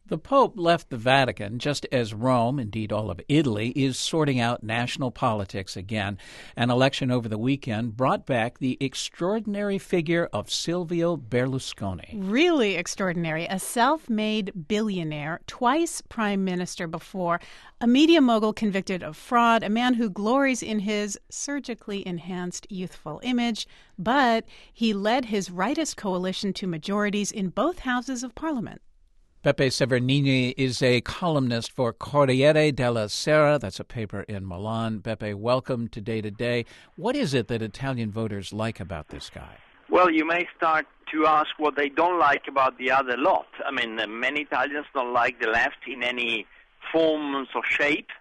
The Pope left the Vatican just as Rome, indeed all of Italy, is sorting out national politics again. An election over the weekend brought back the extraordinary figure of Silvio Berlusconi. Really extraordinary. A self-made billionaire, twice prime minister before, a media mogul convicted of fraud, a man who glories in his surgically enhanced youthful image, but he led his rightist coalition to majorities in both houses of parliament. Beppe Severnini is a columnist for Corriere della Sera. That's a paper in Milan. Beppe, welcome to Day to Day. What is it that Italian voters like about this guy? Well, you may start to ask what they don't like about the other lot. I mean, many Italians don't like the left in any forms or shape.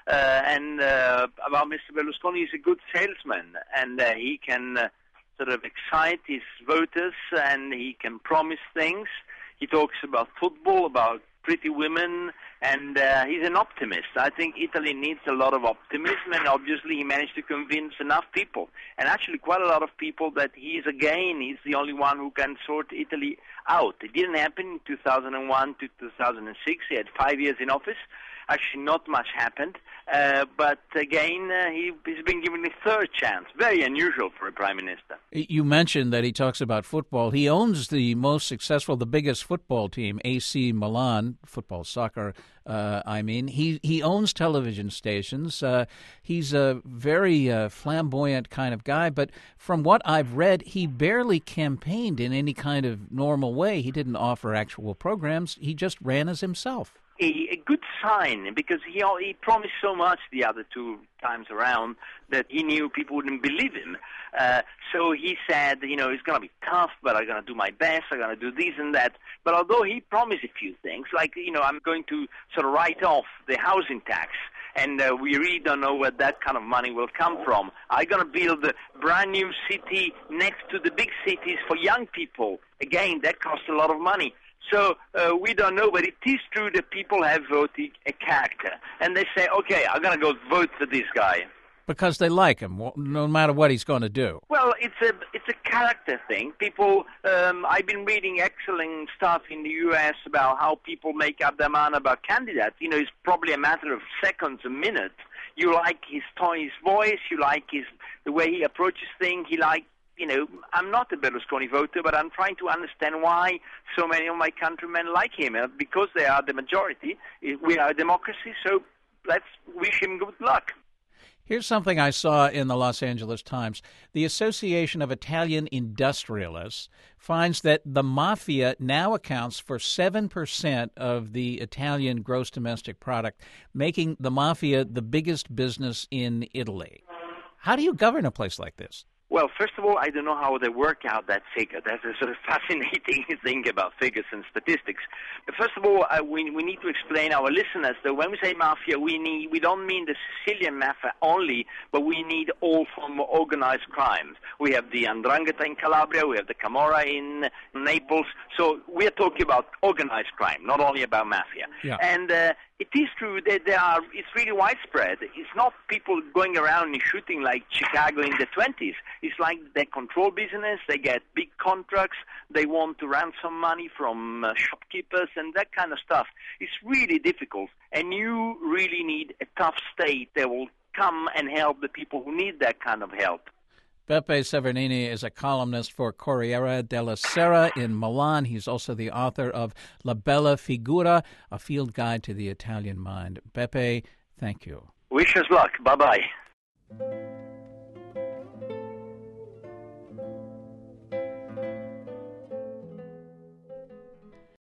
About Mr. Berlusconi, he's a good salesman, and he can sort of excite his voters, and he can promise things. He talks about football, about pretty women, and he's an optimist. I think Italy needs a lot of optimism, and obviously he managed to convince enough people, and actually quite a lot of people, that he's the only one who can sort Italy out. It didn't happen in 2001 to 2006. He had 5 years in office. Actually, not much happened. But again, he's been given a third chance. Very unusual for a prime minister. You mentioned that he talks about football. He owns the most successful, the biggest football team, AC Milan, soccer. He owns television stations. He's a very flamboyant kind of guy. But from what I've read, he barely campaigned in any kind of normal way. He didn't offer actual programs. He just ran as himself. A good sign, because he promised so much the other two times around that he knew people wouldn't believe him. So he said, it's going to be tough, but I'm going to do my best. I'm going to do this and that. But although he promised a few things, like, I'm going to sort of write off the housing tax, and we really don't know where that kind of money will come from. I'm going to build a brand new city next to the big cities for young people. Again, that costs a lot of money. So we don't know, but it is true that people have voted a character. And they say, okay, I'm going to go vote for this guy. Because they like him, no matter what he's going to do. Well, it's a character thing. People, I've been reading excellent stuff in the U.S. about how people make up their mind about candidates. It's probably a matter of seconds, a minute. You like his tone, his voice, you like the way he approaches things, I'm not a Berlusconi voter, but I'm trying to understand why so many of my countrymen like him. Because they are the majority. We are a democracy, so let's wish him good luck. Here's something I saw in the Los Angeles Times. The Association of Italian Industrialists finds that the mafia now accounts for 7% of the Italian gross domestic product, making the mafia the biggest business in Italy. How do you govern a place like this? Well, first of all, I don't know how they work out that figure. That's a sort of fascinating thing about figures and statistics. But first of all, we need to explain our listeners that when we say mafia, we don't mean the Sicilian mafia only, but we need all forms of organized crimes. We have the 'Ndrangheta in Calabria, we have the Camorra in Naples. So we are talking about organized crime, not only about mafia. Yeah. And it is true that it's really widespread. It's not people going around and shooting like Chicago in the 20s. It's like they control business, they get big contracts, they want to ransom money from shopkeepers and that kind of stuff. It's really difficult, and you really need a tough state that will come and help the people who need that kind of help. Beppe Severnini is a columnist for Corriere della Sera in Milan. He's also the author of La Bella Figura, a field guide to the Italian mind. Beppe, thank you. Wish us luck. Bye-bye.